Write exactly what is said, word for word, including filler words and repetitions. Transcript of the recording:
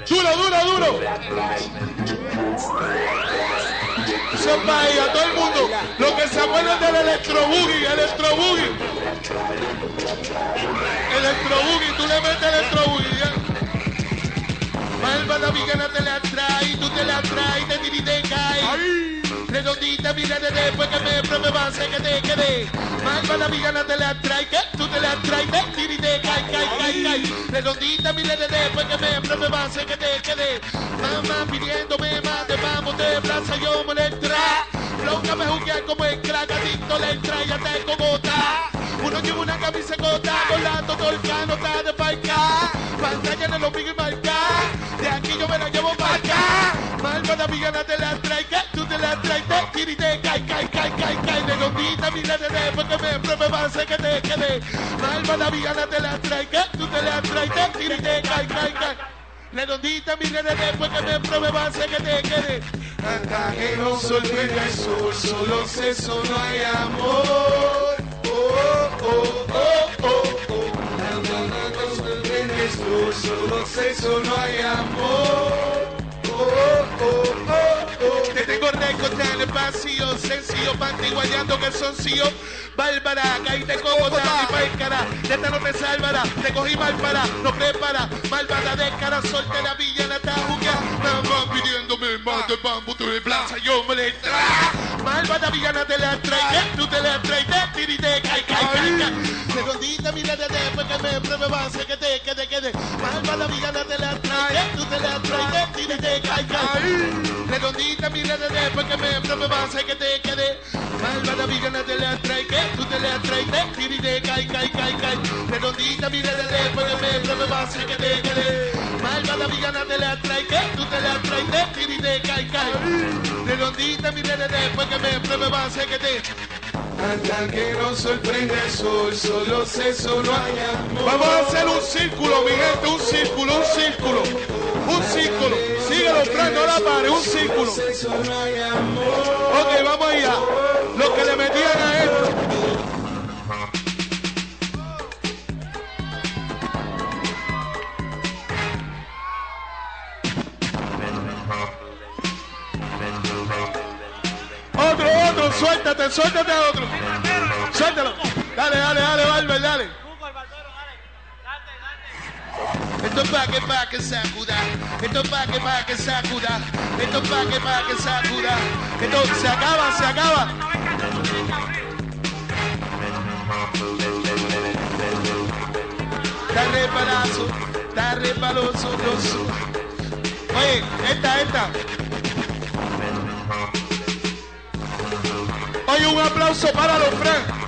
Duro, duro, duro. Eso es para ella, todo el mundo. Lo que se acuerdan del electro boogie, electro boogie. Electro boogie, tú le metes electro boogie, ¿ya? Malva la villana te la trae, tú te la traes, te tiri te cae. Redondita, mira de después que me pruebe va a hacer que te quede. Malva la villana te la trae, que tú te la traes, te tiri te cae, cae, cae, cae. Redondita, mira de después que me pruebe va a hacer que te quede. Mamá pidiéndome más de vamos de plaza, yo me le entra. Loca me jugué como el crack, adicto le entra y ya te cogota. Uno lleva una camisa corta, volando todo el cano, está de parca. Pantalla en el ombligo y marca. De aquí yo me la llevo para acá. Malva la villana te la trae, que tú te la traes, te tiri te cae, cae, cae, cae, cae. Redondita, mira de después que me pruebe va a hacer que te quede. Malva la villana te la trae, que tú te la traes, te tiri te cae, cae, cae. Redondita, mira de después que me pruebe va a hacer que te quede. Hasta que no sorprenda el sol, solo sexo, no hay amor. Oh, oh, oh, oh, oh. Hasta que no sorprenda el sol, solo sexo, no hay amor. Oh, oh, oh, oh. Te tengo récord en el vacío, sencillo, panty guayando que son sío. Bárbara, caíste como Dani Paicara, de esta no te salvará, te cogí Bárbara, no prepara, malvada de cara, solte la villana, está jugando, mamá pidiéndome más de bambú, tú de plaza, yo me le tra. Malvada villana te la trae, que tú te la traes, te tiri te cae, cae, cae, cae. Redondita, mira de después que me pruebe va a hacer que te quede, quede. Malvada villana te la trae, que tú te la traes, te tiri te cae, cae. Redondita, mira de después que me pruebe va a hacer que te quede. Malvada villana te la trae, que tú te la traes, te tiri te cae, cae, cae, cae. Redondita, mira de después que me pruebe va a hacer que te quede. Malvada villana te la trae, que tú te la traes, te tiri te cae, cae. Redondita, mira de después que me pruebe va a hacer que te. Hasta que no sorprende el sol, solo sexo, no hay amor. Vamos a hacer un círculo, mi gente, un círculo, un círculo, un círculo. Síguelo, Fran, no la pare, un círculo. Ok, vamos allá. Los que le metían a esto. Otro, otro, suéltate, suéltate a otro. Suéltalo. Dale, dale, dale, Valver, dale. Esto es pa' que pa' que sacuda. Esto es pa' que pa' que sacuda. Esto es pa' que pa' que sacuda. Esto se acaba, se acaba. Está reparazo, está repaloso, loso. Oye, esta, esta. Oye, un aplauso para los Fran.